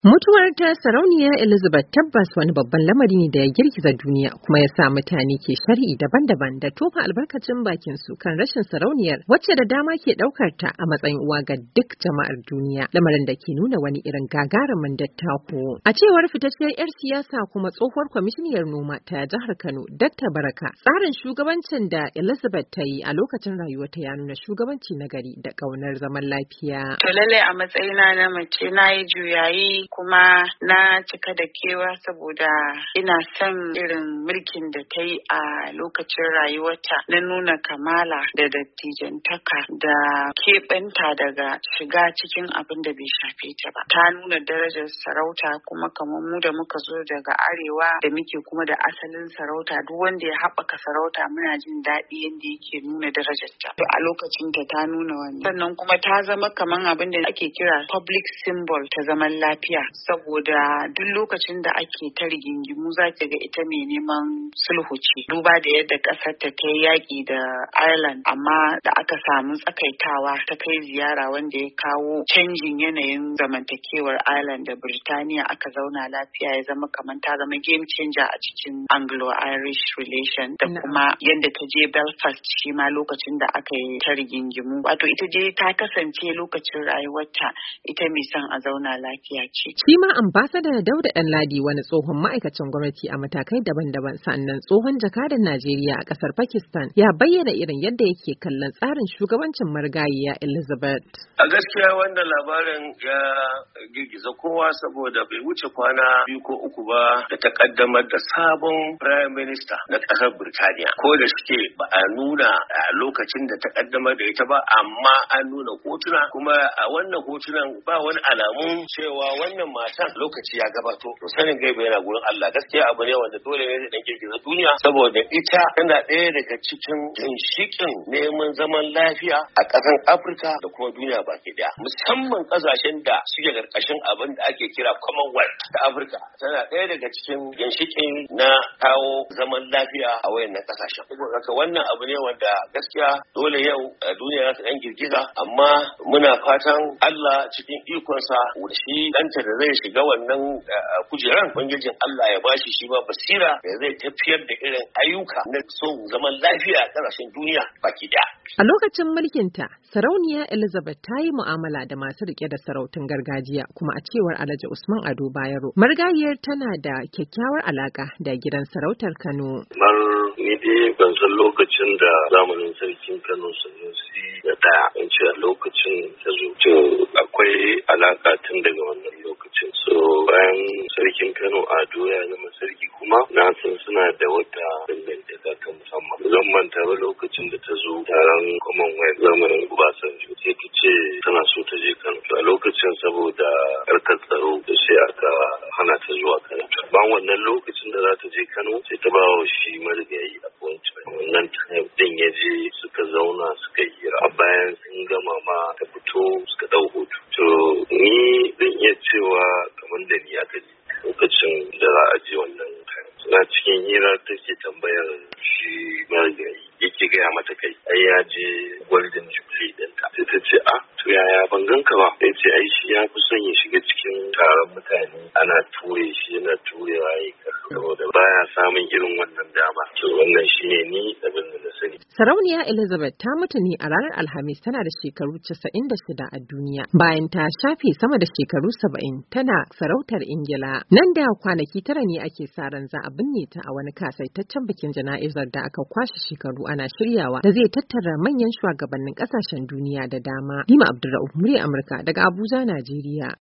Mutuwar ta Sarauniya Elizabeth tabbas wani babban lamari ne da ya girgiza duniya kuma ya sa mutane ke sharhi daban-daban da tofa albarkacin bakin su kan rashin sarauniyar wacce da dama ke daukar ta a matsayin uwa ga duk jama'ar duniya, lamarin da ke nuna wani irin gagarumin dattako. A cewar fitacciyar 'yar siyasa kuma tsohuwar kwamishiniyar noma ta jihar Kano, Dr. Baraka, tsarin shugabancin da Elizabeth ta yi a lokacin rayuwarta ya nuna shugabanci na gari da ƙaunar zaman lafiya. To lallai a matsayina na mace na yi juyayi kuma na cika da kewa saboda ina son irin mulkin da ta yi a lokacin rayuwarta na nuna kamala da dattijantaka da keɓanta daga shiga cikin abin da bai shafe ta ba. Ta nuna darajar sarauta kuma kamar mu da muka zo daga arewa da muke kuma da asalin sarauta, duk wanda ya haɓaka sarauta muna jin daɗi yadda yake nuna darajarta. To a lokacin ta nuna wani. Sannan kuma ta zama kamar abin da ake kira public symbol ta zaman lafiya. Saboda duk lokacin da ake ta rigingimu za ki ga ita mai neman sulhu ce, duba da yadda ƙasar ta yi yaƙi da Ireland, amma da aka samu tsakaitawa ta kai ziyara wanda ya kawo canjin yanayin zamantakewar Ireland da Birtaniya, aka zauna lafiya, ya zama kamar ta zama game changer a cikin Anglo-Irish relation. Da kuma yadda ta je Belfast shi ma lokacin da aka yi ta rigingimu, wato ita je ta kasance lokacin rayuwarta ita mai son a zauna lafiya ce. Shi ma ambassador Dauda Ɗanladi, wani tsohon ma'aikacin gwamnati a matakai daban-daban, sannan tsohon jakadan Najeriya a ƙasar Pakistan, ya bayyana irin yadda yake kallon tsarin shugabancin marigayiya Elizabeth. A gaskiya wannan labarin ya girgiza kowa saboda bai wuce kwana 2 ko 3 ba da ta kaddamar da sabon Prime Minister na ƙasar Birtaniya. Ko da shike ba a nuna a lokacin da ta kaddamar da ita ba, amma an nuna hotuna, kuma a wannan hotunan ba wani alamun cewa wannan matan lokaci ya gabato. To sanin gaiba yana gurin Allah. Gaskiya abu ne wanda dole ne da girgiza duniya saboda ita tana ɗaya daga cikin ginshikin neman zaman lafiya a ƙasar Afirka da kuma duniya baki daya, musamman ƙasashen da suke ƙarƙashin abin da ake kira Commonwealth ta Afirka. Tana ɗaya daga cikin ginshikin na kawo zaman lafiya a wayannan ƙasashen. Saboda haka wannan abu ne wanda gaskiya dole yau duniya za ta ɗan girgiza, amma muna fatan Allah cikin ikonsa da shi ɗanta da zai shiga wannan kujeran, ubangijin Allah ya bashi shi ma basira da zai tafiyar da irin ayyuka na son zaman lafiya a ƙasashen duniya baki daya. A lokacin mulkinta, Sarauniya Elizabeth ta yi mu'amala da masu rike da sarautun gargajiya, kuma a cewar Alhaji Usman Ado Bayero, marigayiyar tana da kyakkyawar alaka da gidan sarautar Kano. Ni dai ban san lokacin da zamanin sarkin Kano Sanusi na ɗaya, in ce a lokacin ta zo akwai alaka tun daga wannan lokacin. So bayan sarkin Kano Ado ya zama sarki kuma na san suna da wata dangantaka ta musamman. Zan manta ba lokacin da ta zo taron Commonwealth zamanin Obasanjo, sai ta ce tana so ta je Kano. A lokacin saboda harkar tsaro da sai aka hana ta zuwa Kano. Bayan wannan lokacin da za ta je Kano sai ta ba wa shi marigayi appointment. Wannan din ya je suka zauna suka hira. A bayan sun gama ma ta fito suka dau hoto. To ni zan iya cewa kamar da ni aka ji lokacin da za a je wannan suna cikin hira take tambayar shi marigayi, yake gaya mata kai ai ya je Golden Jubilee ɗinta. Sai ta ce to yaya ban ganka ba. Sai ce ai shi ya fi son ya shiga cikin taron mutane ana ture shi, yana turewa ya kallo saboda baya samun irin wannan dama. To wannan shine ni abin da na sani. Sarauniya Elizabeth ta mutu ne a ranar Alhamis, tana da shekaru 96 a duniya, bayan ta shafe sama da shekaru 70 tana sarautar Ingila. Nan da kwanaki 9 ne ake sa ran za a binne ta a wani kasaitaccen bikin jana'izar da aka kwashe shekaru ana shiryawa, da zai tattara manyan shugabannin kasashen duniya da dama. Dima Abdulrahman, Murya Amurka daga Abuja, Najeriya.